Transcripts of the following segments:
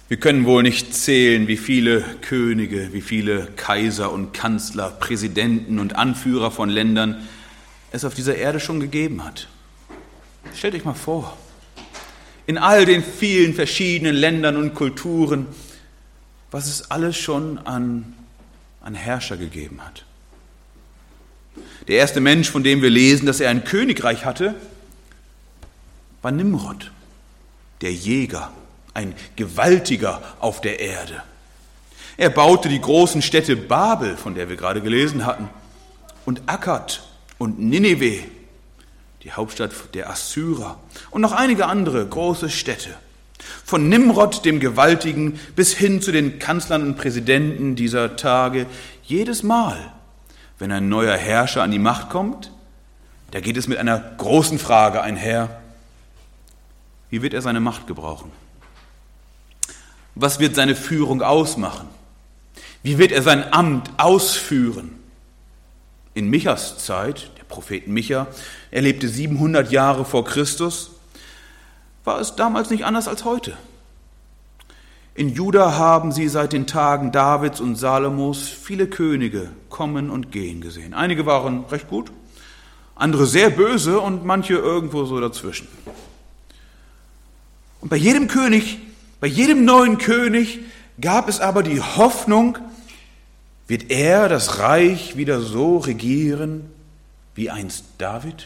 Wir können wohl nicht zählen, wie viele Könige, wie viele Kaiser und Kanzler, Präsidenten und Anführer von Ländern es auf dieser Erde schon gegeben hat. Stellt euch mal vor, in all den vielen verschiedenen Ländern und Kulturen, was es alles schon an Herrscher gegeben hat. Der erste Mensch, von dem wir lesen, dass er ein Königreich hatte, war Nimrod, der Jäger, ein Gewaltiger auf der Erde. Er baute die großen Städte Babel, von der wir gerade gelesen hatten, und Akkad und Ninive, die Hauptstadt der Assyrer, und noch einige andere große Städte. Von Nimrod, dem Gewaltigen, bis hin zu den Kanzlern und Präsidenten dieser Tage. Jedes Mal, wenn ein neuer Herrscher an die Macht kommt, da geht es mit einer großen Frage einher. Wie wird er seine Macht gebrauchen? Was wird seine Führung ausmachen? Wie wird er sein Amt ausführen? In Michas Zeit, der Prophet Micha, er lebte 700 Jahre vor Christus, war es damals nicht anders als heute. In Juda haben sie seit den Tagen Davids und Salomos viele Könige kommen und gehen gesehen. Einige waren recht gut, andere sehr böse und manche irgendwo so dazwischen. Und bei jedem neuen König gab es aber die Hoffnung, wird er das Reich wieder so regieren wie einst David?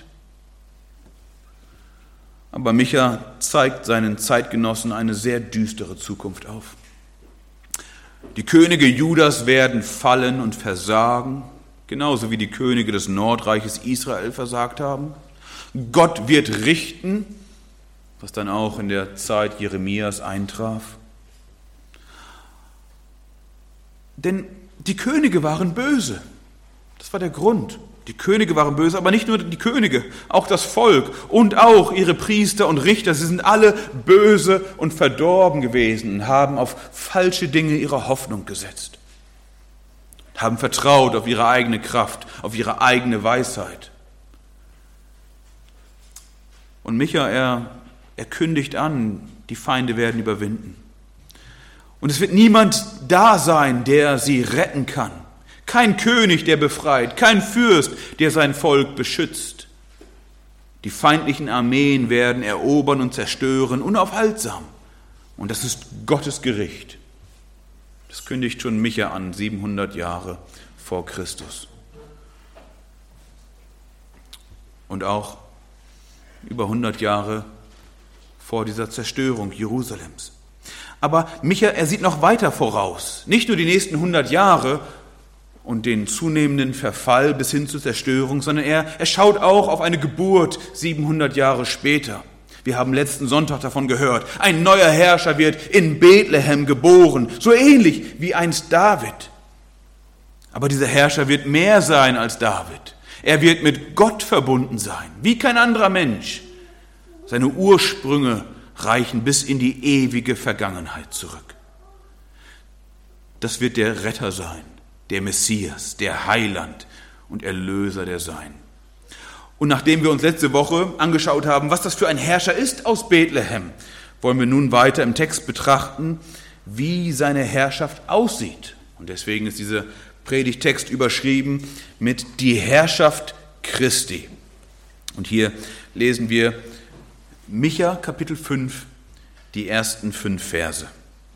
Aber Micha zeigt seinen Zeitgenossen eine sehr düstere Zukunft auf. Die Könige Judas werden fallen und versagen, genauso wie die Könige des Nordreiches Israel versagt haben. Gott wird richten, was dann auch in der Zeit Jeremias eintraf. Denn die Könige waren böse. Das war der Grund. Die Könige waren böse, aber nicht nur die Könige, auch das Volk und auch ihre Priester und Richter. Sie sind alle böse und verdorben gewesen und haben auf falsche Dinge ihre Hoffnung gesetzt. Haben vertraut auf ihre eigene Kraft, auf ihre eigene Weisheit. Und Micha, er kündigt an, die Feinde werden überwinden. Und es wird niemand da sein, der sie retten kann. Kein König, der befreit, kein Fürst, der sein Volk beschützt. Die feindlichen Armeen werden erobern und zerstören, unaufhaltsam. Und das ist Gottes Gericht. Das kündigt schon Micha an, 700 Jahre vor Christus. Und auch über 100 Jahre vor dieser Zerstörung Jerusalems. Aber Micha, er sieht noch weiter voraus. Nicht nur die nächsten 100 Jahre und den zunehmenden Verfall bis hin zur Zerstörung, sondern er schaut auch auf eine Geburt 700 Jahre später. Wir haben letzten Sonntag davon gehört. Ein neuer Herrscher wird in Bethlehem geboren, so ähnlich wie einst David. Aber dieser Herrscher wird mehr sein als David. Er wird mit Gott verbunden sein, wie kein anderer Mensch. Seine Ursprünge reichen bis in die ewige Vergangenheit zurück. Das wird der Retter sein, der Messias, der Heiland und Erlöser der Sein. Und nachdem wir uns letzte Woche angeschaut haben, was das für ein Herrscher ist aus Bethlehem, wollen wir nun weiter im Text betrachten, wie seine Herrschaft aussieht. Und deswegen ist dieser Predigtext überschrieben mit die Herrschaft Christi. Und hier lesen wir Micha Kapitel 5, die ersten 5 Verse.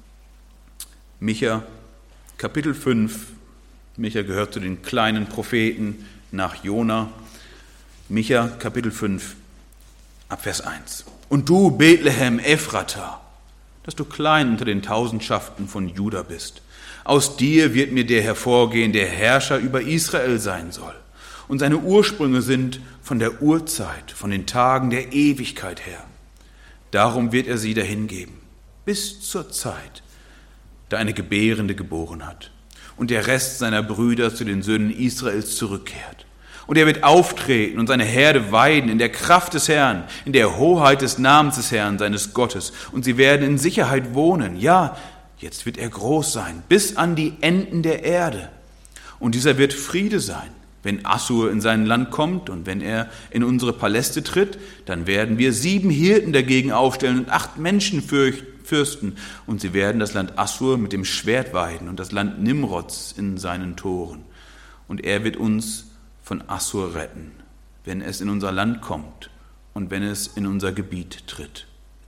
Micha Kapitel 5, Micha gehört zu den kleinen Propheten nach Jona. Micha Kapitel 5, ab Vers 1. Und du, Bethlehem Ephrata, dass du klein unter den Tausendschaften von Juda bist. Aus dir wird mir der hervorgehen, der Herrscher über Israel sein soll. Und seine Ursprünge sind von der Urzeit, von den Tagen der Ewigkeit her. Darum wird er sie dahingeben, bis zur Zeit, da eine Gebärende geboren hat und der Rest seiner Brüder zu den Söhnen Israels zurückkehrt. Und er wird auftreten und seine Herde weiden in der Kraft des Herrn, in der Hoheit des Namens des Herrn, seines Gottes. Und sie werden in Sicherheit wohnen. Ja, jetzt wird er groß sein, bis an die Enden der Erde. Und dieser wird Friede sein. Wenn Assur in sein Land kommt und wenn er in unsere Paläste tritt, dann werden wir 7 Hirten dagegen aufstellen und 8 Menschen Fürsten, und sie werden das Land Assur mit dem Schwert weiden und das Land Nimrods in seinen Toren. Und er wird uns von Assur retten, wenn es in unser Land kommt und wenn es in unser Gebiet tritt.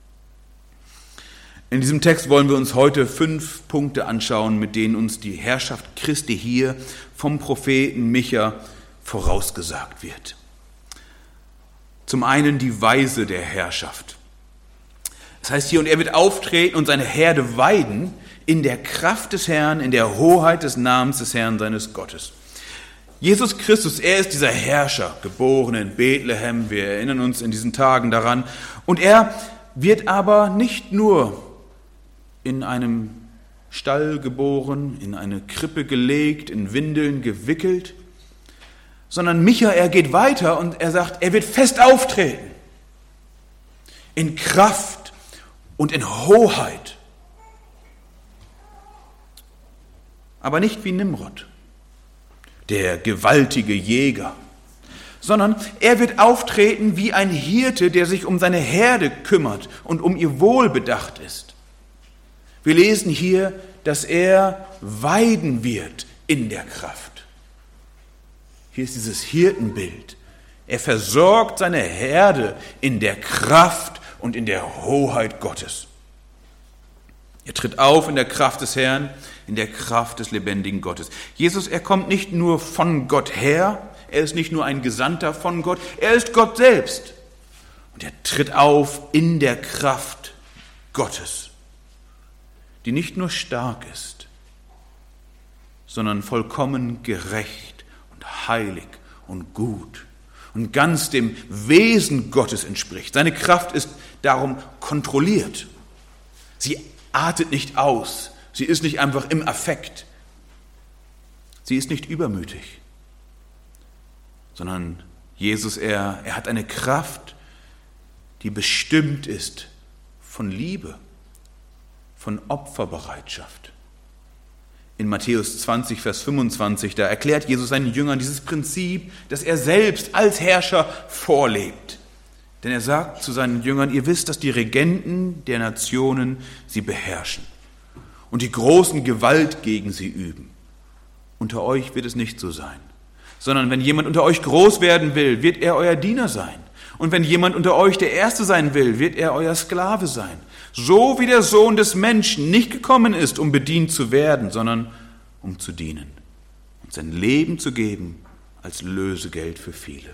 In diesem Text wollen wir uns heute 5 Punkte anschauen, mit denen uns die Herrschaft Christi hier vom Propheten Micha vorausgesagt wird. Zum einen die Weise der Herrschaft. Das heißt hier, und er wird auftreten und seine Herde weiden in der Kraft des Herrn, in der Hoheit des Namens des Herrn seines Gottes. Jesus Christus, er ist dieser Herrscher, geboren in Bethlehem, wir erinnern uns in diesen Tagen daran. Und er wird aber nicht nur in einem Stall geboren, in eine Krippe gelegt, in Windeln gewickelt, sondern Micha, er geht weiter und er sagt, er wird fest auftreten, in Kraft und in Hoheit. Aber nicht wie Nimrod, der gewaltige Jäger, sondern er wird auftreten wie ein Hirte, der sich um seine Herde kümmert und um ihr Wohl bedacht ist. Wir lesen hier, dass er weiden wird in der Kraft. Hier ist dieses Hirtenbild. Er versorgt seine Herde in der Kraft und in der Hoheit Gottes. Er tritt auf in der Kraft des Herrn, in der Kraft des lebendigen Gottes. Jesus, er kommt nicht nur von Gott her, er ist nicht nur ein Gesandter von Gott, er ist Gott selbst. Und er tritt auf in der Kraft Gottes, die nicht nur stark ist, sondern vollkommen gerecht und heilig und gut und ganz dem Wesen Gottes entspricht. Seine Kraft ist darum kontrolliert. Sie artet nicht aus, sie ist nicht einfach im Affekt, sie ist nicht übermütig, sondern Jesus, er hat eine Kraft, die bestimmt ist von Liebe, von Opferbereitschaft. In Matthäus 20, Vers 25, da erklärt Jesus seinen Jüngern dieses Prinzip, das er selbst als Herrscher vorlebt. Denn er sagt zu seinen Jüngern, ihr wisst, dass die Regenten der Nationen sie beherrschen und die großen Gewalt gegen sie üben. Unter euch wird es nicht so sein, sondern wenn jemand unter euch groß werden will, wird er euer Diener sein. Und wenn jemand unter euch der Erste sein will, wird er euer Sklave sein. So wie der Sohn des Menschen nicht gekommen ist, um bedient zu werden, sondern um zu dienen und sein Leben zu geben als Lösegeld für viele.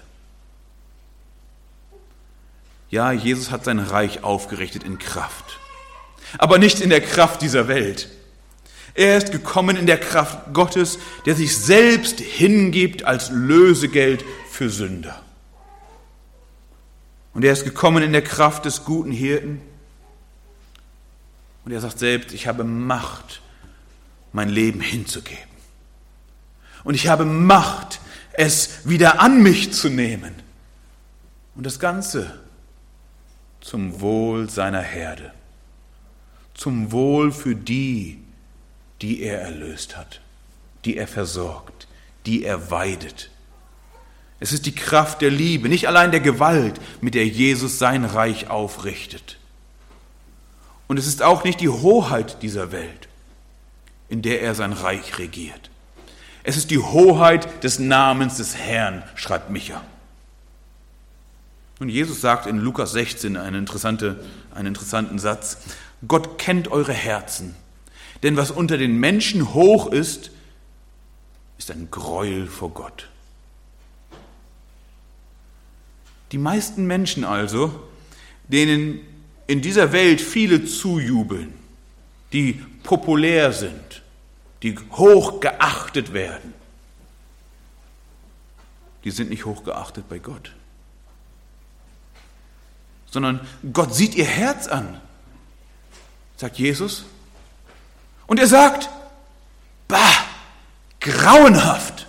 Ja, Jesus hat sein Reich aufgerichtet in Kraft, aber nicht in der Kraft dieser Welt. Er ist gekommen in der Kraft Gottes, der sich selbst hingibt als Lösegeld für Sünder. Und er ist gekommen in der Kraft des guten Hirten. Und er sagt selbst, ich habe Macht, mein Leben hinzugeben. Und ich habe Macht, es wieder an mich zu nehmen. Und das Ganze zum Wohl seiner Herde. Zum Wohl für die, die er erlöst hat, die er versorgt, die er weidet. Es ist die Kraft der Liebe, nicht allein der Gewalt, mit der Jesus sein Reich aufrichtet. Und es ist auch nicht die Hoheit dieser Welt, in der er sein Reich regiert. Es ist die Hoheit des Namens des Herrn, schreibt Micha. Und Jesus sagt in Lukas 16 einen interessanten Satz: Gott kennt eure Herzen, denn was unter den Menschen hoch ist, ist ein Gräuel vor Gott. Die meisten Menschen also, denen in dieser Welt viele zujubeln, die populär sind, die hoch geachtet werden, die sind nicht hoch geachtet bei Gott. Sondern Gott sieht ihr Herz an, sagt Jesus. Und er sagt, bah, grauenhaft,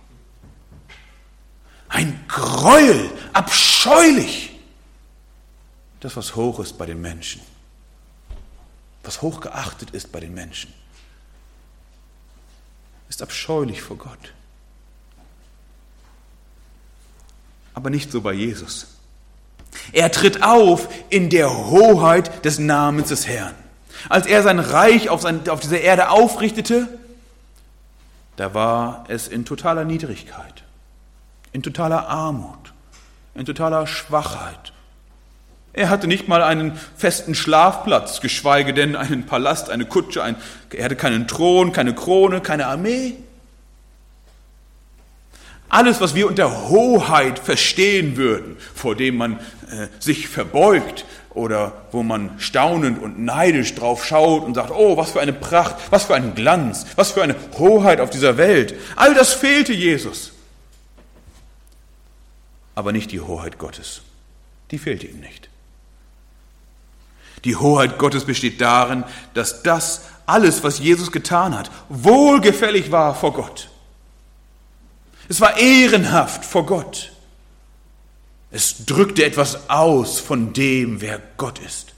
ein Gräuel, abscheulich. Das, was hoch ist bei den Menschen, was hoch geachtet ist bei den Menschen, ist abscheulich vor Gott. Aber nicht so bei Jesus. Er tritt auf in der Hoheit des Namens des Herrn. Als er sein Reich auf dieser Erde aufrichtete, da war es in totaler Niedrigkeit, in totaler Armut, in totaler Schwachheit. Er hatte nicht mal einen festen Schlafplatz, geschweige denn einen Palast, eine Kutsche. Er hatte keinen Thron, keine Krone, keine Armee. Alles, was wir unter Hoheit verstehen würden, vor dem man sich verbeugt oder wo man staunend und neidisch drauf schaut und sagt, oh, was für eine Pracht, was für ein Glanz, was für eine Hoheit auf dieser Welt. All das fehlte Jesus. Aber nicht die Hoheit Gottes. Die fehlte ihm nicht. Die Hoheit Gottes besteht darin, dass das alles, was Jesus getan hat, wohlgefällig war vor Gott. Es war ehrenhaft vor Gott. Es drückte etwas aus von dem, wer Gott ist.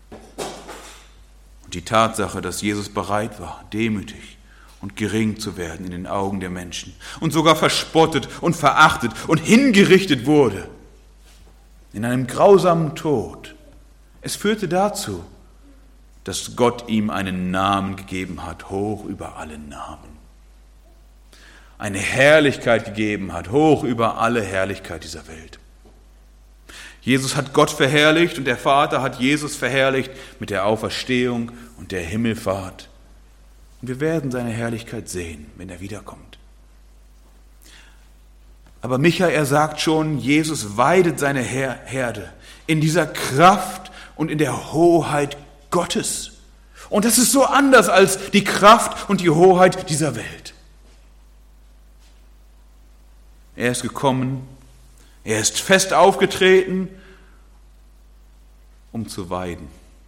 Und die Tatsache, dass Jesus bereit war, demütig und gering zu werden in den Augen der Menschen und sogar verspottet und verachtet und hingerichtet wurde in einem grausamen Tod. Es führte dazu, dass Gott ihm einen Namen gegeben hat, hoch über alle Namen. Eine Herrlichkeit gegeben hat, hoch über alle Herrlichkeit dieser Welt. Jesus hat Gott verherrlicht und der Vater hat Jesus verherrlicht mit der Auferstehung und der Himmelfahrt. Und wir werden seine Herrlichkeit sehen, wenn er wiederkommt. Aber Micha, er sagt schon, Jesus weidet seine Herde in dieser Kraft und in der Hoheit Gottes. Und das ist so anders als die Kraft und die Hoheit dieser Welt. Er ist gekommen, er ist fest aufgetreten, um zu weiden,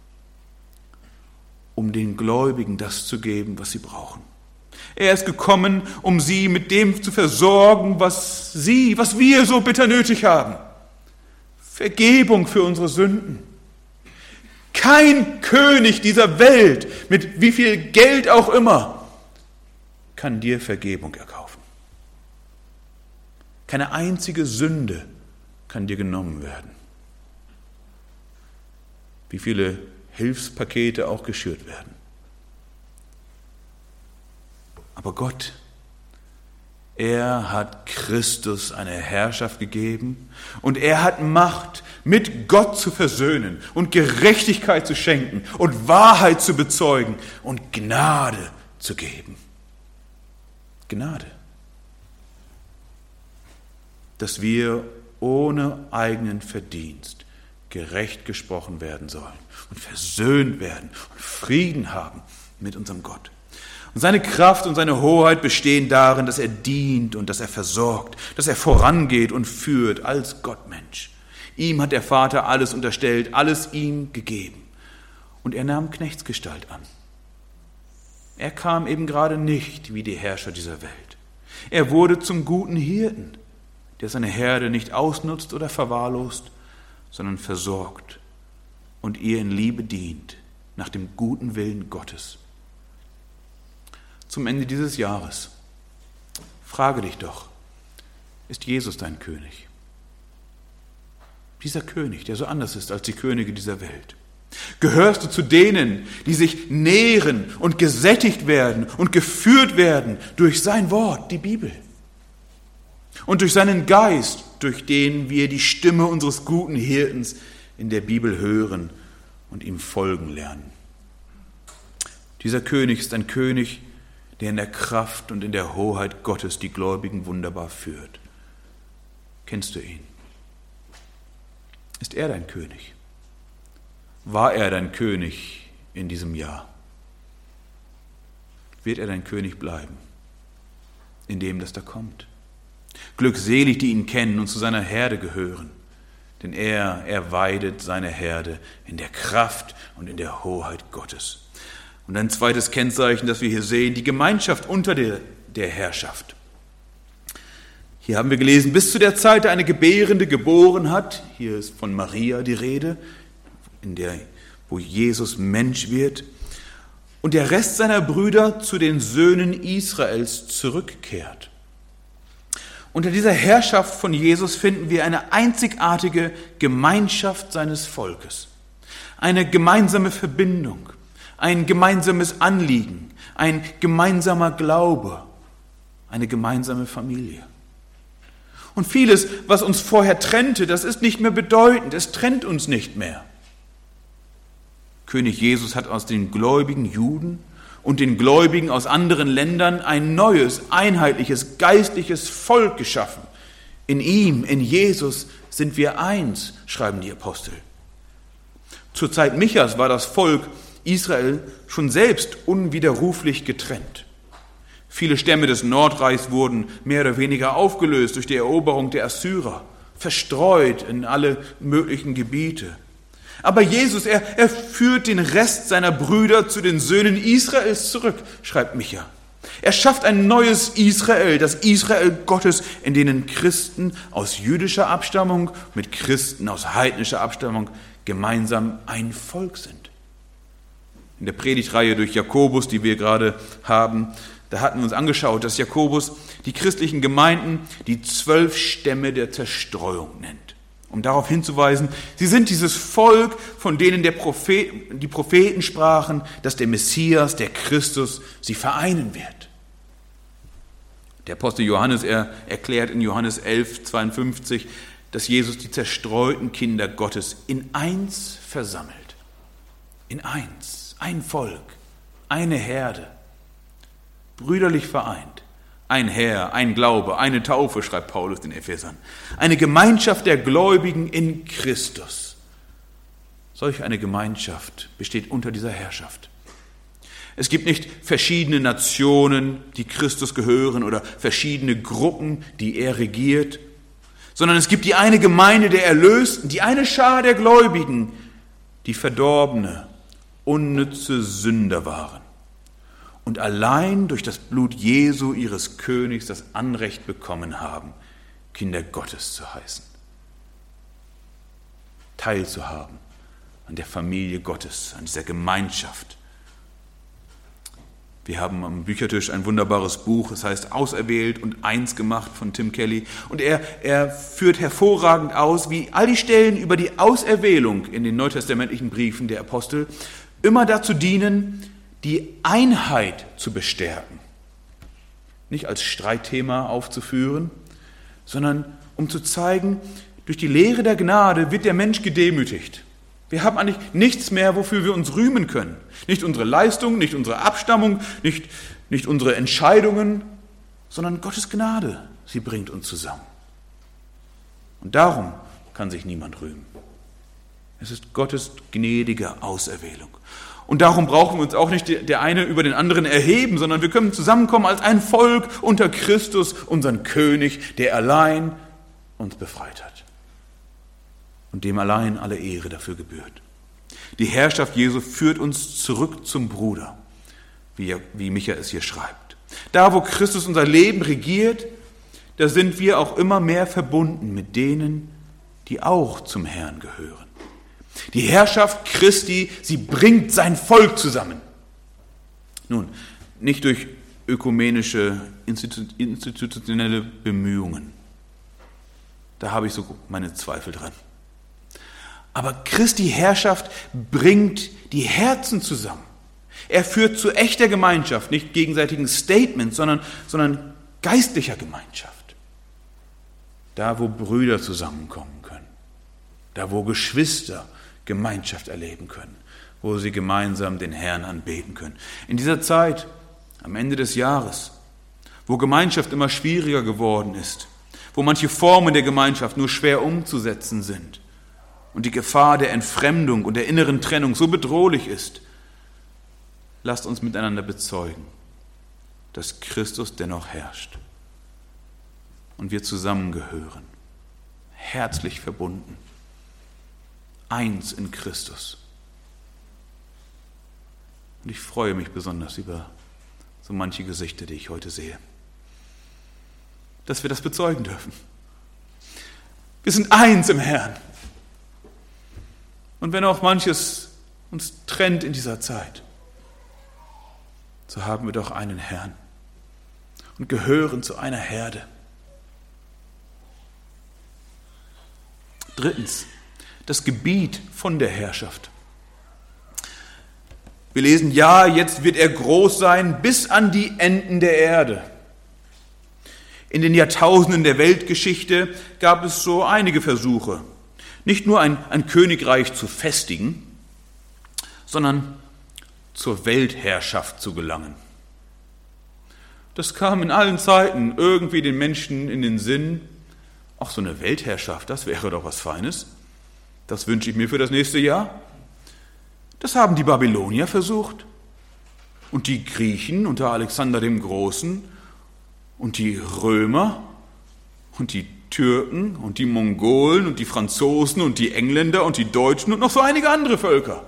um den Gläubigen das zu geben, was sie brauchen. Er ist gekommen, um sie mit dem zu versorgen, was wir so bitter nötig haben. Vergebung für unsere Sünden. Kein König dieser Welt, mit wie viel Geld auch immer, kann dir Vergebung erkaufen. Keine einzige Sünde kann dir genommen werden. Wie viele Hilfspakete auch geschürt werden. Aber Gott, er hat Christus eine Herrschaft gegeben und er hat Macht, mit Gott zu versöhnen und Gerechtigkeit zu schenken und Wahrheit zu bezeugen und Gnade zu geben. Gnade. Dass wir ohne eigenen Verdienst gerecht gesprochen werden sollen und versöhnt werden und Frieden haben mit unserem Gott. Und seine Kraft und seine Hoheit bestehen darin, dass er dient und dass er versorgt, dass er vorangeht und führt als Gottmensch. Ihm hat der Vater alles unterstellt, alles ihm gegeben. Und er nahm Knechtsgestalt an. Er kam eben gerade nicht wie die Herrscher dieser Welt. Er wurde zum guten Hirten, der seine Herde nicht ausnutzt oder verwahrlost, sondern versorgt und ihr in Liebe dient, nach dem guten Willen Gottes. Zum Ende dieses Jahres, frage dich doch, ist Jesus dein König? Dieser König, der so anders ist als die Könige dieser Welt. Gehörst du zu denen, die sich nähren und gesättigt werden und geführt werden durch sein Wort, die Bibel? Und durch seinen Geist, durch den wir die Stimme unseres guten Hirtens in der Bibel hören und ihm folgen lernen. Dieser König ist ein König, der in der Kraft und in der Hoheit Gottes die Gläubigen wunderbar führt. Kennst du ihn? Ist er dein König? War er dein König in diesem Jahr? Wird er dein König bleiben, in dem, das da kommt? Glückselig, die ihn kennen und zu seiner Herde gehören, denn er weidet seine Herde in der Kraft und in der Hoheit Gottes. Und ein zweites Kennzeichen, das wir hier sehen, die Gemeinschaft unter der Herrschaft. Hier haben wir gelesen, bis zu der Zeit, da eine Gebärende geboren hat, hier ist von Maria die Rede, wo Jesus Mensch wird, und der Rest seiner Brüder zu den Söhnen Israels zurückkehrt. Unter dieser Herrschaft von Jesus finden wir eine einzigartige Gemeinschaft seines Volkes, eine gemeinsame Verbindung, ein gemeinsames Anliegen, ein gemeinsamer Glaube, eine gemeinsame Familie. Und vieles, was uns vorher trennte, das ist nicht mehr bedeutend, es trennt uns nicht mehr. König Jesus hat aus den gläubigen Juden und den Gläubigen aus anderen Ländern ein neues, einheitliches, geistliches Volk geschaffen. In ihm, in Jesus, sind wir eins, schreiben die Apostel. Zur Zeit Michas war das Volk Israel schon selbst unwiderruflich getrennt. Viele Stämme des Nordreichs wurden mehr oder weniger aufgelöst durch die Eroberung der Assyrer, verstreut in alle möglichen Gebiete. Aber Jesus, er führt den Rest seiner Brüder zu den Söhnen Israels zurück, schreibt Micha. Er schafft ein neues Israel, das Israel Gottes, in denen Christen aus jüdischer Abstammung mit Christen aus heidnischer Abstammung gemeinsam ein Volk sind. In der Predigtreihe durch Jakobus, die wir gerade haben, da hatten wir uns angeschaut, dass Jakobus die christlichen Gemeinden die 12 Stämme der Zerstreuung nennt. Um darauf hinzuweisen, sie sind dieses Volk, von denen die Propheten sprachen, dass der Messias, der Christus, sie vereinen wird. Der Apostel Johannes, er erklärt in Johannes 11,52, dass Jesus die zerstreuten Kinder Gottes in eins versammelt. In eins, ein Volk, eine Herde, brüderlich vereint. Ein Herr, ein Glaube, eine Taufe, schreibt Paulus den Ephesern. Eine Gemeinschaft der Gläubigen in Christus. Solch eine Gemeinschaft besteht unter dieser Herrschaft. Es gibt nicht verschiedene Nationen, die Christus gehören, oder verschiedene Gruppen, die er regiert, sondern es gibt die eine Gemeinde der Erlösten, die eine Schar der Gläubigen, die verdorbene, unnütze Sünder waren und allein durch das Blut Jesu, ihres Königs, das Anrecht bekommen haben, Kinder Gottes zu heißen. Teilzuhaben an der Familie Gottes, an dieser Gemeinschaft. Wir haben am Büchertisch ein wunderbares Buch, es heißt Auserwählt und eins gemacht von Tim Kelly. Und er führt hervorragend aus, wie all die Stellen über die Auserwählung in den neutestamentlichen Briefen der Apostel immer dazu dienen, die Einheit zu bestärken. Nicht als Streitthema aufzuführen, sondern um zu zeigen, durch die Lehre der Gnade wird der Mensch gedemütigt. Wir haben eigentlich nichts mehr, wofür wir uns rühmen können. Nicht unsere Leistung, nicht unsere Abstammung, nicht unsere Entscheidungen, sondern Gottes Gnade, sie bringt uns zusammen. Und darum kann sich niemand rühmen. Es ist Gottes gnädige Auserwählung. Und darum brauchen wir uns auch nicht der eine über den anderen erheben, sondern wir können zusammenkommen als ein Volk unter Christus, unseren König, der allein uns befreit hat. Und dem allein alle Ehre dafür gebührt. Die Herrschaft Jesu führt uns zurück zum Bruder, wie Micha es hier schreibt. Da, wo Christus unser Leben regiert, da sind wir auch immer mehr verbunden mit denen, die auch zum Herrn gehören. Die Herrschaft Christi, sie bringt sein Volk zusammen. Nun, nicht durch ökumenische, institutionelle Bemühungen. Da habe ich so meine Zweifel dran. Aber Christi Herrschaft bringt die Herzen zusammen. Er führt zu echter Gemeinschaft, nicht gegenseitigen Statements, sondern geistlicher Gemeinschaft. Da, wo Brüder zusammenkommen können. Da, wo Geschwister Gemeinschaft erleben können. Wo sie gemeinsam den Herrn anbeten können. In dieser Zeit, am Ende des Jahres, wo Gemeinschaft immer schwieriger geworden ist, wo manche Formen der Gemeinschaft nur schwer umzusetzen sind, und die Gefahr der Entfremdung und der inneren Trennung so bedrohlich ist, lasst uns miteinander bezeugen, dass Christus dennoch herrscht und wir zusammengehören, herzlich verbunden, eins in Christus. Und ich freue mich besonders über so manche Gesichter, die ich heute sehe, dass wir das bezeugen dürfen. Wir sind eins im Herrn. Und wenn auch manches uns trennt in dieser Zeit, so haben wir doch einen Herrn und gehören zu einer Herde. Drittens, das Gebiet von der Herrschaft. Wir lesen, ja, jetzt wird er groß sein bis an die Enden der Erde. In den Jahrtausenden der Weltgeschichte gab es so einige Versuche, nicht nur ein Königreich zu festigen, sondern zur Weltherrschaft zu gelangen. Das kam in allen Zeiten irgendwie den Menschen in den Sinn, ach, so eine Weltherrschaft, das wäre doch was Feines. Das wünsche ich mir für das nächste Jahr. Das haben die Babylonier versucht und die Griechen unter Alexander dem Großen und die Römer und die Türken und die Mongolen und die Franzosen und die Engländer und die Deutschen und noch so einige andere Völker.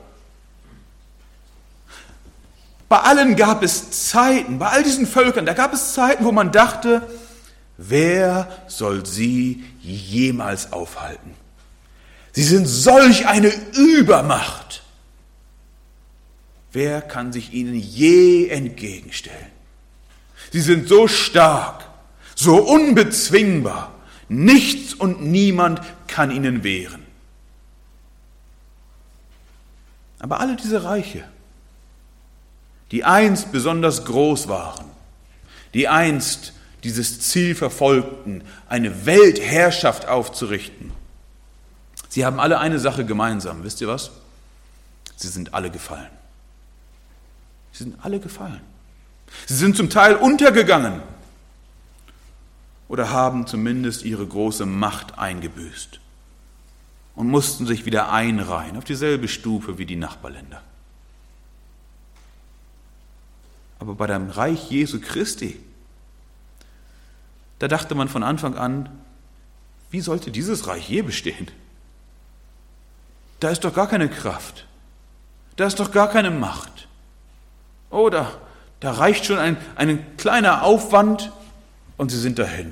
Bei allen gab es Zeiten, bei all diesen Völkern, da gab es Zeiten, wo man dachte, wer soll sie jemals aufhalten? Sie sind solch eine Übermacht. Wer kann sich ihnen je entgegenstellen? Sie sind so stark, so unbezwingbar. Nichts und niemand kann ihnen wehren. Aber alle diese Reiche, die einst besonders groß waren, die einst dieses Ziel verfolgten, eine Weltherrschaft aufzurichten, sie haben alle eine Sache gemeinsam. Wisst ihr was? Sie sind alle gefallen. Sie sind alle gefallen. Sie sind zum Teil untergegangen oder haben zumindest ihre große Macht eingebüßt und mussten sich wieder einreihen auf dieselbe Stufe wie die Nachbarländer. Aber bei dem Reich Jesu Christi, da dachte man von Anfang an, wie sollte dieses Reich je bestehen? Da ist doch gar keine Kraft, da ist doch gar keine Macht. Oh, da reicht schon ein kleiner Aufwand und sie sind dahin.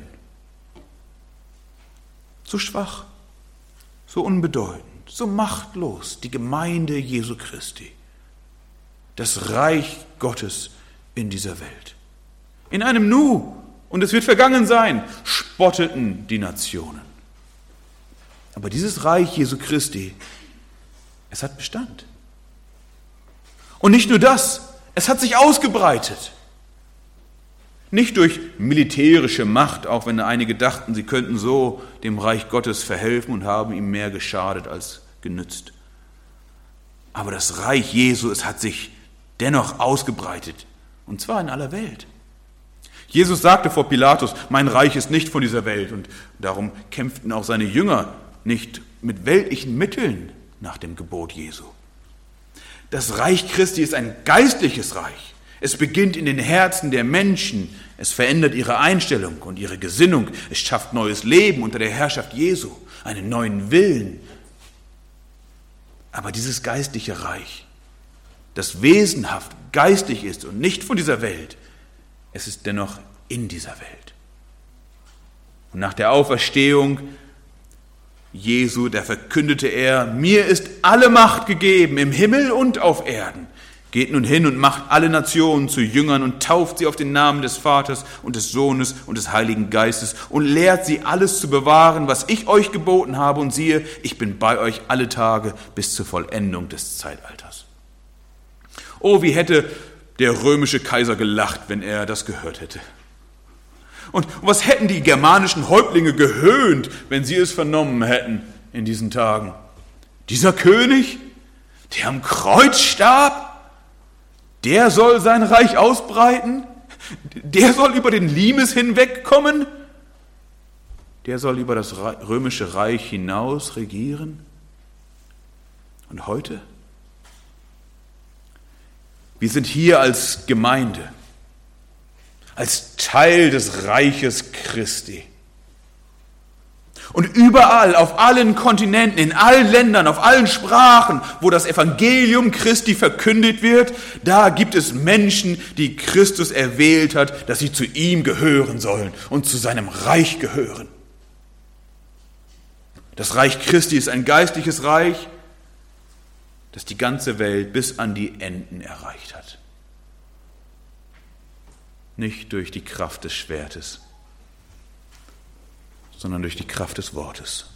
So schwach, so unbedeutend, so machtlos die Gemeinde Jesu Christi, das Reich Gottes in dieser Welt. In einem Nu, und es wird vergangen sein, spotteten die Nationen. Aber dieses Reich Jesu Christi, es hat Bestand. Und nicht nur das, es hat sich ausgebreitet. Nicht durch militärische Macht, auch wenn einige dachten, sie könnten so dem Reich Gottes verhelfen und haben ihm mehr geschadet als genützt. Aber das Reich Jesu, es hat sich dennoch ausgebreitet, und zwar in aller Welt. Jesus sagte vor Pilatus, mein Reich ist nicht von dieser Welt, und darum kämpften auch seine Jünger nicht mit weltlichen Mitteln nach dem Gebot Jesu. Das Reich Christi ist ein geistliches Reich. Es beginnt in den Herzen der Menschen. Es verändert ihre Einstellung und ihre Gesinnung. Es schafft neues Leben unter der Herrschaft Jesu, einen neuen Willen. Aber dieses geistliche Reich, das wesenhaft geistlich ist und nicht von dieser Welt, es ist dennoch in dieser Welt. Und nach der Auferstehung Jesu, da verkündete er, mir ist alle Macht gegeben im Himmel und auf Erden. Geht nun hin und macht alle Nationen zu Jüngern und tauft sie auf den Namen des Vaters und des Sohnes und des Heiligen Geistes und lehrt sie alles zu bewahren, was ich euch geboten habe. Und siehe, ich bin bei euch alle Tage bis zur Vollendung des Zeitalters. Oh, wie hätte der römische Kaiser gelacht, wenn er das gehört hätte. Und was hätten die germanischen Häuptlinge gehöhnt, wenn sie es vernommen hätten in diesen Tagen? Dieser König, der am Kreuz starb, der soll sein Reich ausbreiten? Der soll über den Limes hinwegkommen? Der soll über das römische Reich hinaus regieren? Und heute? Wir sind hier als Gemeinde, als Teil des Reiches Christi. Und überall, auf allen Kontinenten, in allen Ländern, auf allen Sprachen, wo das Evangelium Christi verkündet wird, da gibt es Menschen, die Christus erwählt hat, dass sie zu ihm gehören sollen und zu seinem Reich gehören. Das Reich Christi ist ein geistliches Reich, das die ganze Welt bis an die Enden erreicht hat. Nicht durch die Kraft des Schwertes, sondern durch die Kraft des Wortes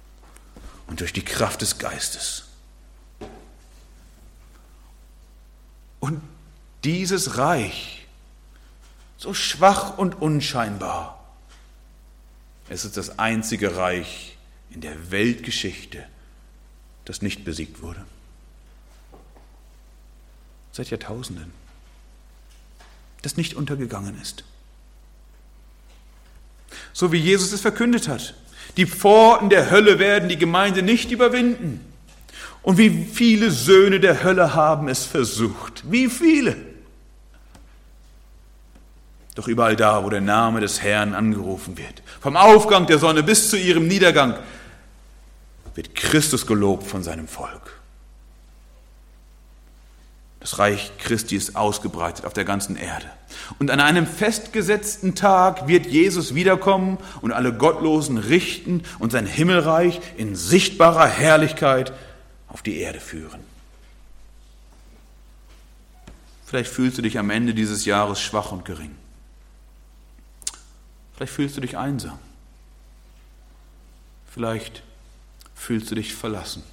und durch die Kraft des Geistes. Und dieses Reich, so schwach und unscheinbar, es ist das einzige Reich in der Weltgeschichte, das nicht besiegt wurde. Seit Jahrtausenden. Das nicht untergegangen ist. So wie Jesus es verkündet hat. Die Pforten der Hölle werden die Gemeinde nicht überwinden. Und wie viele Söhne der Hölle haben es versucht. Wie viele. Doch überall da, wo der Name des Herrn angerufen wird, vom Aufgang der Sonne bis zu ihrem Niedergang, wird Christus gelobt von seinem Volk. Das Reich Christi ist ausgebreitet auf der ganzen Erde. Und an einem festgesetzten Tag wird Jesus wiederkommen und alle Gottlosen richten und sein Himmelreich in sichtbarer Herrlichkeit auf die Erde führen. Vielleicht fühlst du dich am Ende dieses Jahres schwach und gering. Vielleicht fühlst du dich einsam. Vielleicht fühlst du dich verlassen.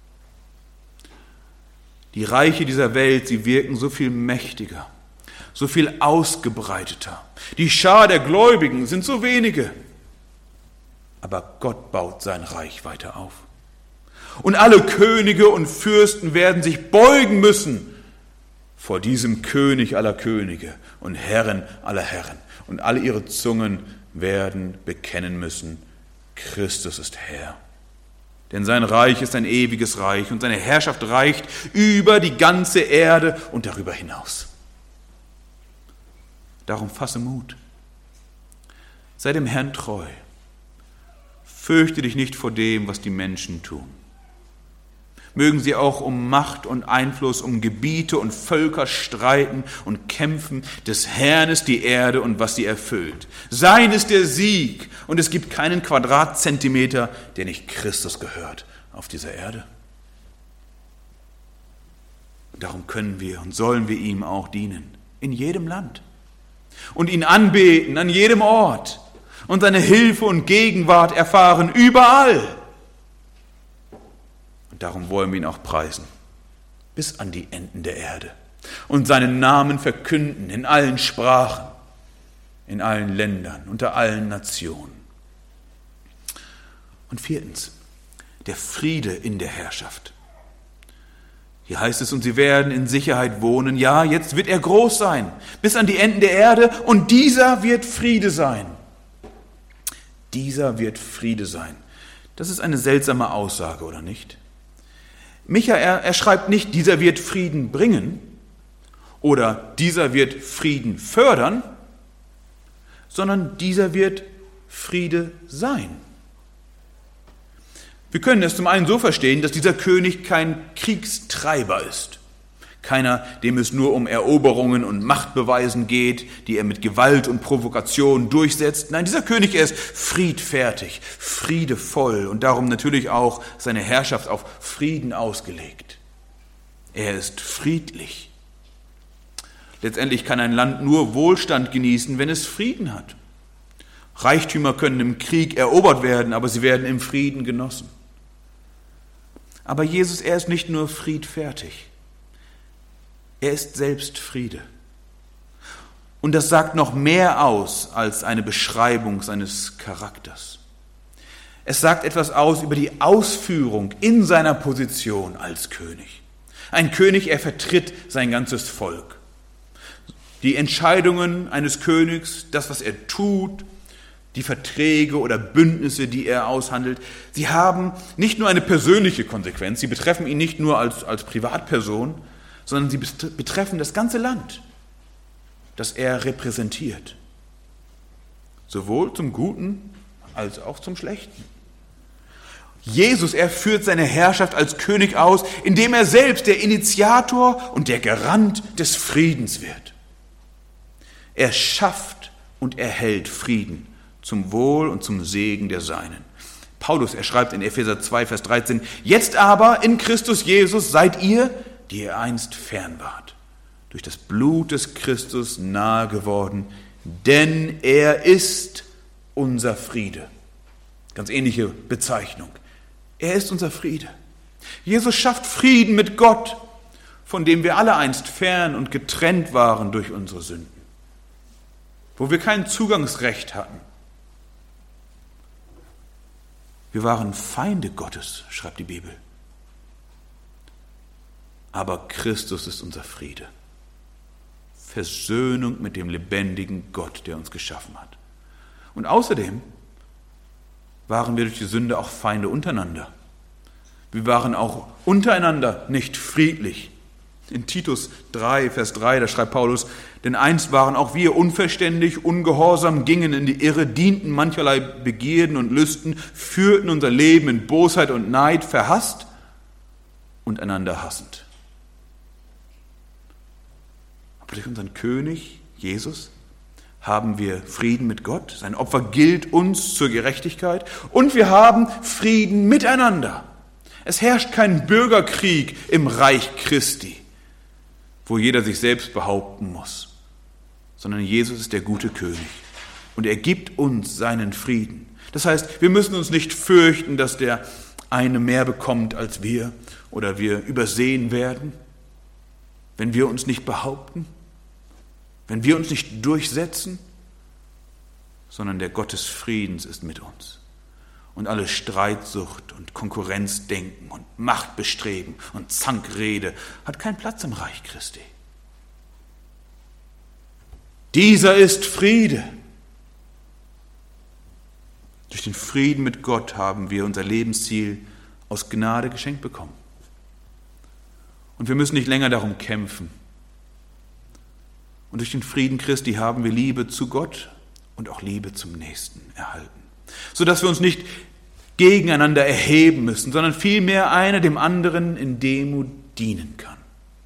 Die Reiche dieser Welt, sie wirken so viel mächtiger, so viel ausgebreiteter. Die Schar der Gläubigen sind so wenige. Aber Gott baut sein Reich weiter auf. Und alle Könige und Fürsten werden sich beugen müssen vor diesem König aller Könige und Herren aller Herren. Und alle ihre Zungen werden bekennen müssen, Christus ist Herr. Denn sein Reich ist ein ewiges Reich und seine Herrschaft reicht über die ganze Erde und darüber hinaus. Darum fasse Mut. Sei dem Herrn treu. Fürchte dich nicht vor dem, was die Menschen tun. Mögen sie auch um Macht und Einfluss, um Gebiete und Völker streiten und kämpfen. Des Herrn ist die Erde und was sie erfüllt. Sein ist der Sieg und es gibt keinen Quadratzentimeter, der nicht Christus gehört auf dieser Erde. Darum können wir und sollen wir ihm auch dienen, in jedem Land. Und ihn anbeten, an jedem Ort. Und seine Hilfe und Gegenwart erfahren, überall. Und darum wollen wir ihn auch preisen, bis an die Enden der Erde. Und seinen Namen verkünden in allen Sprachen, in allen Ländern, unter allen Nationen. Und viertens, der Friede in der Herrschaft. Hier heißt es, und sie werden in Sicherheit wohnen. Ja, jetzt wird er groß sein, bis an die Enden der Erde. Und dieser wird Friede sein. Dieser wird Friede sein. Das ist eine seltsame Aussage, oder nicht? Micha, er schreibt nicht, dieser wird Frieden bringen oder dieser wird Frieden fördern, sondern dieser wird Friede sein. Wir können es zum einen so verstehen, dass dieser König kein Kriegstreiber ist. Keiner, dem es nur um Eroberungen und Machtbeweisen geht, die er mit Gewalt und Provokation durchsetzt. Nein, dieser König, er ist friedfertig, friedevoll und darum natürlich auch seine Herrschaft auf Frieden ausgelegt. Er ist friedlich. Letztendlich kann ein Land nur Wohlstand genießen, wenn es Frieden hat. Reichtümer können im Krieg erobert werden, aber sie werden im Frieden genossen. Aber Jesus, er ist nicht nur friedfertig. Er ist selbst Friede. Und das sagt noch mehr aus als eine Beschreibung seines Charakters. Es sagt etwas aus über die Ausführung in seiner Position als König. Ein König, er vertritt sein ganzes Volk. Die Entscheidungen eines Königs, das, was er tut, die Verträge oder Bündnisse, die er aushandelt, sie haben nicht nur eine persönliche Konsequenz, sie betreffen ihn nicht nur als Privatperson, sondern sie betreffen das ganze Land, das er repräsentiert. Sowohl zum Guten als auch zum Schlechten. Jesus, er führt seine Herrschaft als König aus, indem er selbst der Initiator und der Garant des Friedens wird. Er schafft und erhält Frieden zum Wohl und zum Segen der Seinen. Paulus, er schreibt in Epheser 2, Vers 13, jetzt aber in Christus Jesus seid ihr, die ihr einst fern wart, durch das Blut des Christus nahe geworden, denn er ist unser Friede. Ganz ähnliche Bezeichnung. Er ist unser Friede. Jesus schafft Frieden mit Gott, von dem wir alle einst fern und getrennt waren durch unsere Sünden, wo wir kein Zugangsrecht hatten. Wir waren Feinde Gottes, schreibt die Bibel. Aber Christus ist unser Friede. Versöhnung mit dem lebendigen Gott, der uns geschaffen hat. Und außerdem waren wir durch die Sünde auch Feinde untereinander. Wir waren auch untereinander nicht friedlich. In Titus 3, Vers 3, da schreibt Paulus, denn einst waren auch wir unverständig, ungehorsam, gingen in die Irre, dienten mancherlei Begierden und Lüsten, führten unser Leben in Bosheit und Neid, verhasst und einander hassend. Aber durch unseren König, Jesus, haben wir Frieden mit Gott. Sein Opfer gilt uns zur Gerechtigkeit. Und wir haben Frieden miteinander. Es herrscht kein Bürgerkrieg im Reich Christi, wo jeder sich selbst behaupten muss, sondern Jesus ist der gute König. Und er gibt uns seinen Frieden. Das heißt, wir müssen uns nicht fürchten, dass der eine mehr bekommt als wir oder wir übersehen werden, wenn wir uns nicht behaupten, wenn wir uns nicht durchsetzen, sondern der Gott des Friedens ist mit uns. Und alle Streitsucht und Konkurrenzdenken und Machtbestreben und Zankrede hat keinen Platz im Reich Christi. Dieser ist Friede. Durch den Frieden mit Gott haben wir unser Lebensziel aus Gnade geschenkt bekommen. Und wir müssen nicht länger darum kämpfen. Und durch den Frieden Christi haben wir Liebe zu Gott und auch Liebe zum Nächsten erhalten. Sodass wir uns nicht gegeneinander erheben müssen, sondern vielmehr einer dem anderen in Demut dienen kann.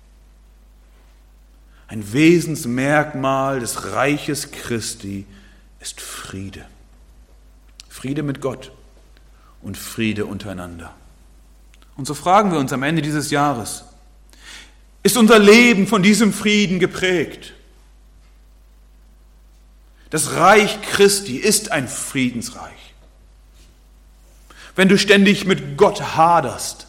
Ein Wesensmerkmal des Reiches Christi ist Friede. Friede mit Gott und Friede untereinander. Und so fragen wir uns am Ende dieses Jahres, ist unser Leben von diesem Frieden geprägt? Das Reich Christi ist ein Friedensreich. Wenn du ständig mit Gott haderst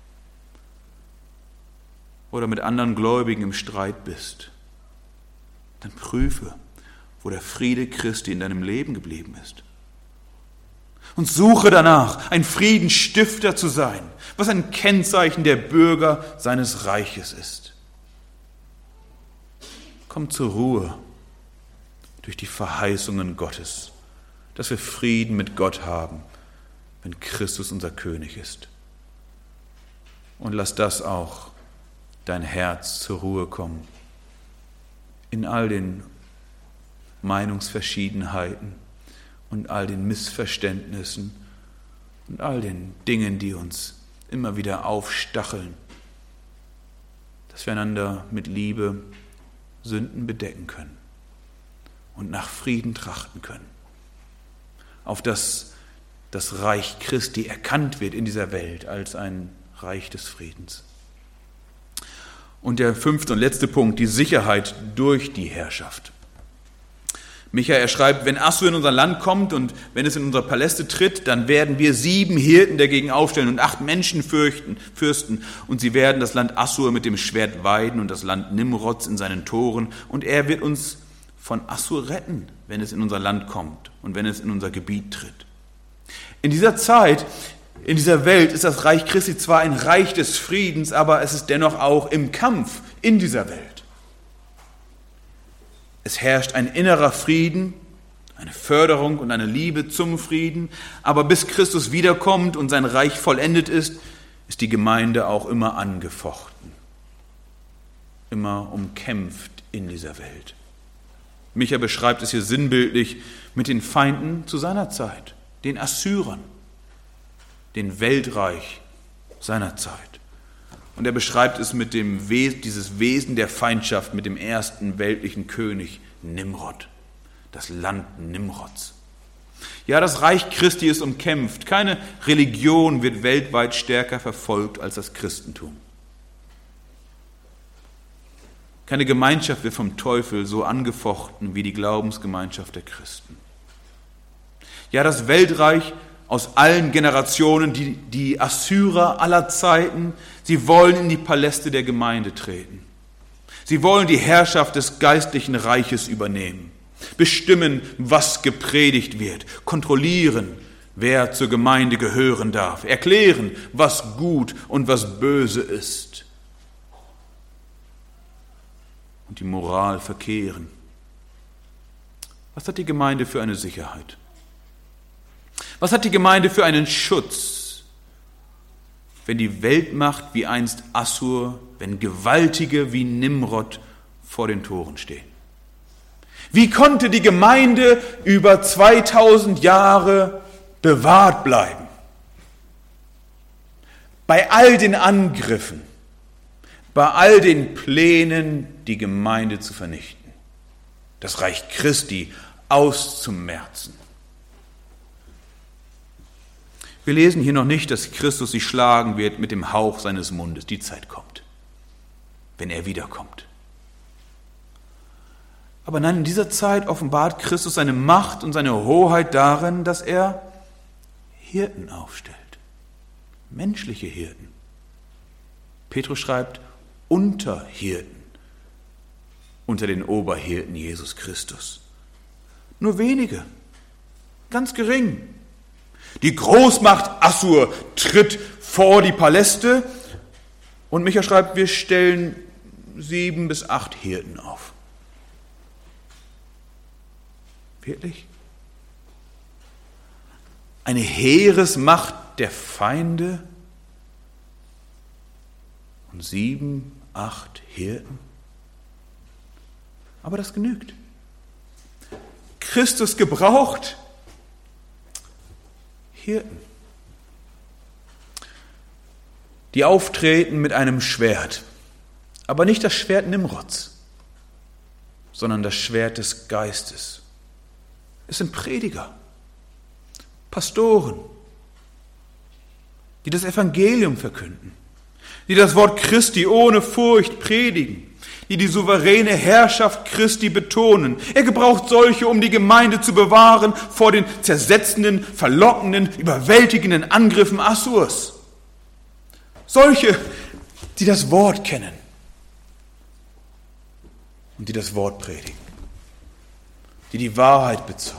oder mit anderen Gläubigen im Streit bist, dann prüfe, wo der Friede Christi in deinem Leben geblieben ist. Und suche danach, ein Friedensstifter zu sein, was ein Kennzeichen der Bürger seines Reiches ist. Komm zur Ruhe durch die Verheißungen Gottes, dass wir Frieden mit Gott haben, wenn Christus unser König ist. Und lass das auch dein Herz zur Ruhe kommen, in all den Meinungsverschiedenheiten und all den Missverständnissen und all den Dingen, die uns immer wieder aufstacheln, dass wir einander mit Liebe Sünden bedecken können und nach Frieden trachten können, auf das das Reich Christi erkannt wird in dieser Welt als ein Reich des Friedens. Und der 5. und letzte Punkt, die Sicherheit durch die Herrschaft. Micha, er schreibt, wenn Assur in unser Land kommt und wenn es in unsere Paläste tritt, dann werden wir 7 Hirten dagegen aufstellen und 8 Menschenfürsten, und sie werden das Land Assur mit dem Schwert weiden und das Land Nimrods in seinen Toren, und er wird uns von Assur retten, wenn es in unser Land kommt und wenn es in unser Gebiet tritt. In dieser Zeit, in dieser Welt ist das Reich Christi zwar ein Reich des Friedens, aber es ist dennoch auch im Kampf in dieser Welt. Es herrscht ein innerer Frieden, eine Förderung und eine Liebe zum Frieden, aber bis Christus wiederkommt und sein Reich vollendet ist, ist die Gemeinde auch immer angefochten, immer umkämpft in dieser Welt. Micha beschreibt es hier sinnbildlich mit den Feinden zu seiner Zeit, den Assyrern, den Weltreich seiner Zeit. Und er beschreibt es mit dem dieses Wesen der Feindschaft mit dem ersten weltlichen König Nimrod, das Land Nimrods. Ja, das Reich Christi ist umkämpft. Keine Religion wird weltweit stärker verfolgt als das Christentum. Keine Gemeinschaft wird vom Teufel so angefochten wie die Glaubensgemeinschaft der Christen. Ja, das Weltreich aus allen Generationen, die Assyrer aller Zeiten. Sie wollen in die Paläste der Gemeinde treten. Sie wollen die Herrschaft des geistlichen Reiches übernehmen, bestimmen, was gepredigt wird, kontrollieren, wer zur Gemeinde gehören darf, erklären, was gut und was böse ist und die Moral verkehren. Was hat die Gemeinde für eine Sicherheit? Was hat die Gemeinde für einen Schutz, wenn die Weltmacht wie einst Assur, wenn Gewaltige wie Nimrod vor den Toren stehen? Wie konnte die Gemeinde über 2000 Jahre bewahrt bleiben? Bei all den Angriffen, bei all den Plänen, die Gemeinde zu vernichten, das Reich Christi auszumerzen. Wir lesen hier noch nicht, dass Christus sie schlagen wird mit dem Hauch seines Mundes. Die Zeit kommt, wenn er wiederkommt. Aber nein, in dieser Zeit offenbart Christus seine Macht und seine Hoheit darin, dass er Hirten aufstellt, menschliche Hirten. Petrus schreibt, Unterhirten unter den Oberhirten Jesus Christus. Nur wenige, ganz gering. Die Großmacht Assur tritt vor die Paläste und Micha schreibt, wir stellen 7 bis 8 Hirten auf. Wirklich? Eine Heeresmacht der Feinde und 7, 8 Hirten? Aber das genügt. Christus gebraucht Hirten, die auftreten mit einem Schwert, aber nicht das Schwert Nimrods, sondern das Schwert des Geistes. Es sind Prediger, Pastoren, die das Evangelium verkünden, die das Wort Christi ohne Furcht predigen, die die souveräne Herrschaft Christi betonen. Er gebraucht solche, um die Gemeinde zu bewahren vor den zersetzenden, verlockenden, überwältigenden Angriffen Assurs. Solche, die das Wort kennen und die das Wort predigen, die die Wahrheit bezeugen.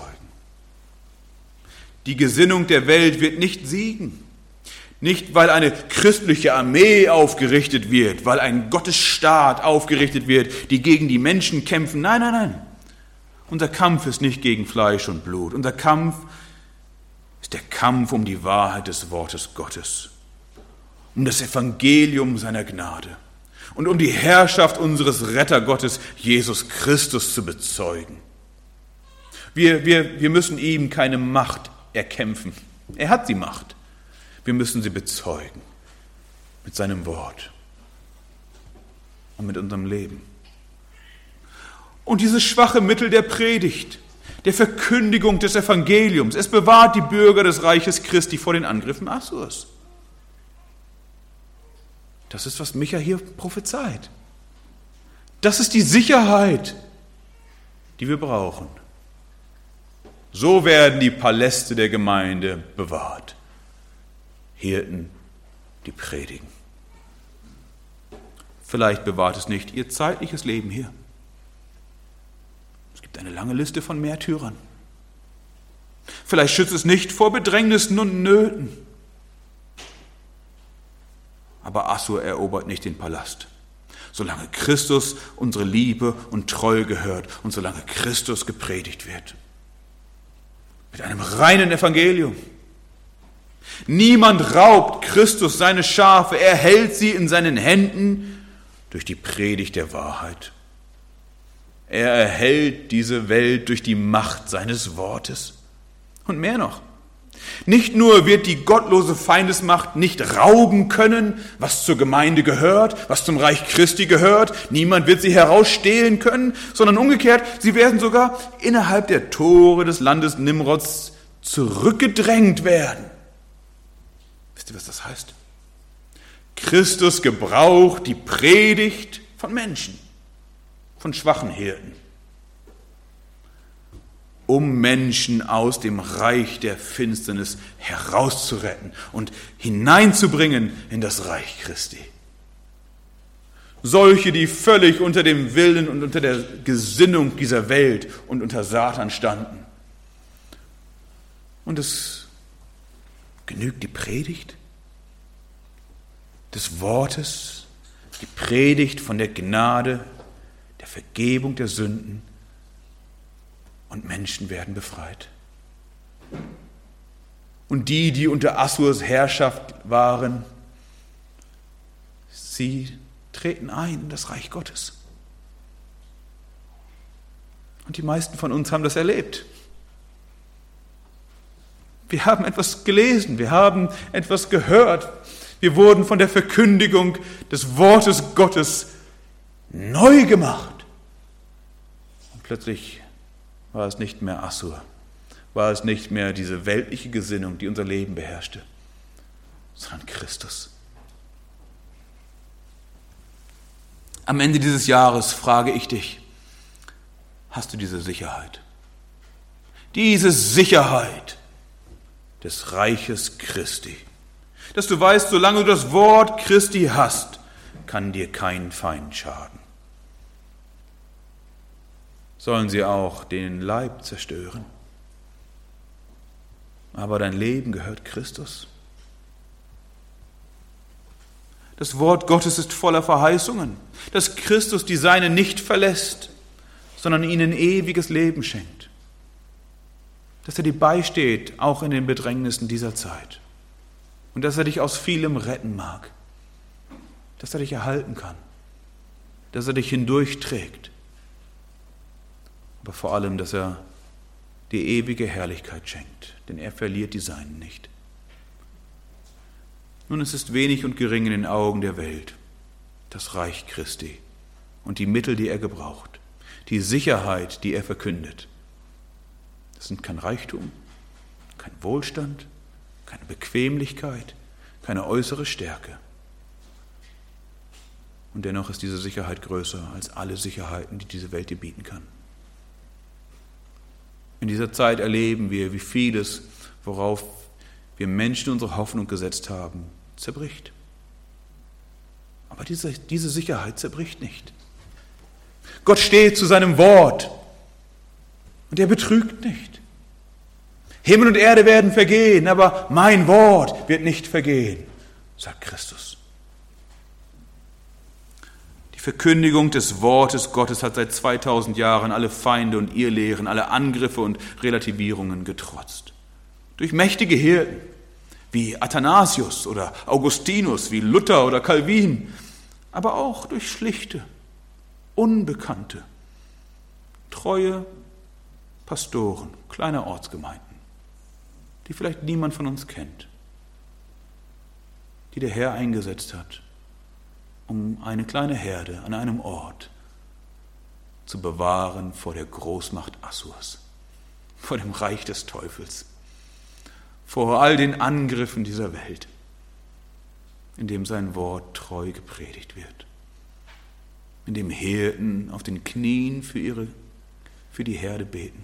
Die Gesinnung der Welt wird nicht siegen. Nicht, weil eine christliche Armee aufgerichtet wird, weil ein Gottesstaat aufgerichtet wird, die gegen die Menschen kämpfen. Nein, nein, nein. Unser Kampf ist nicht gegen Fleisch und Blut. Unser Kampf ist der Kampf um die Wahrheit des Wortes Gottes, um das Evangelium seiner Gnade und um die Herrschaft unseres Rettergottes Jesus Christus zu bezeugen. Wir müssen ihm keine Macht erkämpfen. Er hat die Macht. Wir müssen sie bezeugen mit seinem Wort und mit unserem Leben. Und dieses schwache Mittel der Predigt, der Verkündigung des Evangeliums, es bewahrt die Bürger des Reiches Christi vor den Angriffen Assurs. Das ist, was Micha hier prophezeit. Das ist die Sicherheit, die wir brauchen. So werden die Paläste der Gemeinde bewahrt. Hirten, die predigen. Vielleicht bewahrt es nicht ihr zeitliches Leben hier. Es gibt eine lange Liste von Märtyrern. Vielleicht schützt es nicht vor Bedrängnissen und Nöten. Aber Assur erobert nicht den Palast. Solange Christus unsere Liebe und Treue gehört und solange Christus gepredigt wird. Mit einem reinen Evangelium. Niemand raubt Christus seine Schafe, er hält sie in seinen Händen durch die Predigt der Wahrheit. Er erhält diese Welt durch die Macht seines Wortes. Und mehr noch, nicht nur wird die gottlose Feindesmacht nicht rauben können, was zur Gemeinde gehört, was zum Reich Christi gehört, niemand wird sie herausstehlen können, sondern umgekehrt, sie werden sogar innerhalb der Tore des Landes Nimrods zurückgedrängt werden. Wisst ihr, was das heißt? Christus gebraucht die Predigt von Menschen, von schwachen Hirten. um Menschen aus dem Reich der Finsternis herauszuretten und hineinzubringen in das Reich Christi. Solche, die völlig unter dem Willen und unter der Gesinnung dieser Welt und unter Satan standen. Und es genügt die Predigt des Wortes, die Predigt von der Gnade, der Vergebung der Sünden, und Menschen werden befreit. Und die unter Assurs Herrschaft waren, sie treten ein in das Reich Gottes. Und die meisten von uns haben das erlebt. Wir haben etwas gelesen, wir haben etwas gehört. Wir wurden von der Verkündigung des Wortes Gottes neu gemacht. Und plötzlich war es nicht mehr Assur, war es nicht mehr diese weltliche Gesinnung, die unser Leben beherrschte, sondern Christus. Am Ende dieses Jahres frage ich dich, hast du diese Sicherheit? Diese Sicherheit des Reiches Christi. Dass du weißt, solange du das Wort Christi hast, kann dir kein Feind schaden. Sollen sie auch den Leib zerstören? Aber dein Leben gehört Christus. Das Wort Gottes ist voller Verheißungen, dass Christus die Seinen nicht verlässt, sondern ihnen ewiges Leben schenkt. Dass er dir beisteht, auch in den Bedrängnissen dieser Zeit. Und dass er dich aus vielem retten mag. Dass er dich erhalten kann. Dass er dich hindurchträgt. Aber vor allem, dass er die ewige Herrlichkeit schenkt, denn er verliert die Seinen nicht. Nun, es ist wenig und gering in den Augen der Welt, das Reich Christi und die Mittel, die er gebraucht, die Sicherheit, die er verkündet. Das sind kein Reichtum, kein Wohlstand, keine Bequemlichkeit, keine äußere Stärke. Und dennoch ist diese Sicherheit größer als alle Sicherheiten, die diese Welt dir bieten kann. In dieser Zeit erleben wir, wie vieles, worauf wir Menschen unsere Hoffnung gesetzt haben, zerbricht. Aber diese Sicherheit zerbricht nicht. Gott steht zu seinem Wort und er betrügt nicht. Himmel und Erde werden vergehen, aber mein Wort wird nicht vergehen, sagt Christus. Die Verkündigung des Wortes Gottes hat seit 2000 Jahren alle Feinde und Irrlehren, alle Angriffe und Relativierungen getrotzt. Durch mächtige Hirten wie Athanasius oder Augustinus, wie Luther oder Calvin, aber auch durch schlichte, unbekannte, treue Pastoren kleiner Ortsgemeinden, die vielleicht niemand von uns kennt, die der Herr eingesetzt hat, um eine kleine Herde an einem Ort zu bewahren vor der Großmacht Assurs, vor dem Reich des Teufels, vor all den Angriffen dieser Welt, in dem sein Wort treu gepredigt wird, in dem Hirten auf den Knien für die Herde beten.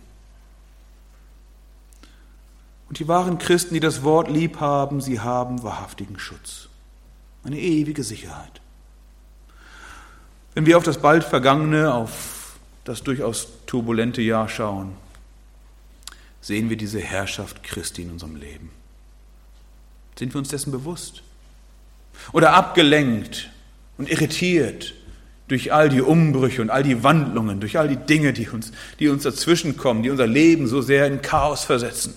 Und die wahren Christen, die das Wort lieb haben, sie haben wahrhaftigen Schutz, eine ewige Sicherheit. Wenn wir auf das bald Vergangene, auf das durchaus turbulente Jahr schauen, sehen wir diese Herrschaft Christi in unserem Leben. Sind wir uns dessen bewusst? Oder abgelenkt und irritiert durch all die Umbrüche und all die Wandlungen, durch all die Dinge, die uns dazwischenkommen, die unser Leben so sehr in Chaos versetzen?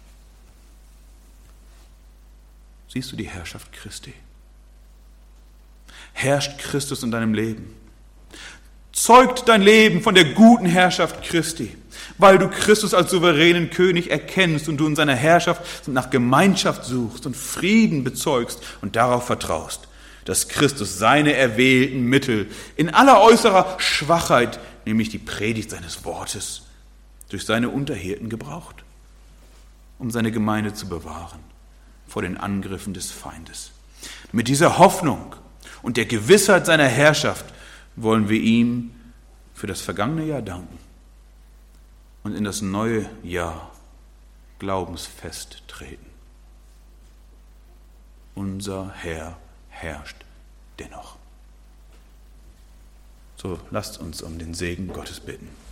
Siehst du die Herrschaft Christi? Herrscht Christus in deinem Leben? Zeugt dein Leben von der guten Herrschaft Christi, weil du Christus als souveränen König erkennst und du in seiner Herrschaft nach Gemeinschaft suchst und Frieden bezeugst und darauf vertraust, dass Christus seine erwählten Mittel in aller äußerer Schwachheit, nämlich die Predigt seines Wortes, durch seine Unterhirten gebraucht, um seine Gemeinde zu bewahren vor den Angriffen des Feindes. Mit dieser Hoffnung und der Gewissheit seiner Herrschaft wollen wir ihm für das vergangene Jahr danken. und in das neue Jahr glaubensfest treten. Unser Herr herrscht dennoch. So lasst uns um den Segen Gottes bitten.